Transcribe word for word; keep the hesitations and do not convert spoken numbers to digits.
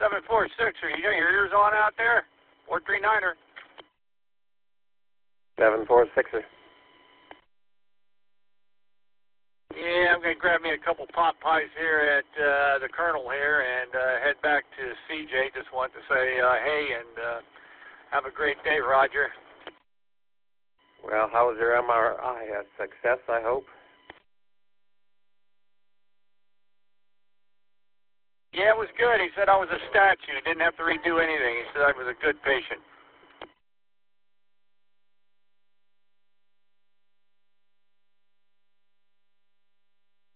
seven four six, are you got your ears on out there? four three niner. seven four sixer. Yeah, I'm going to grab me a couple pot pies here at uh, the Colonel here and uh, head back to C J. Just want to say uh, hey and uh, have a great day, Roger. Well, how was your M R I? A success, I hope? Yeah, it was good. He said I was a statue. Didn't have to redo anything. He said I was a good patient.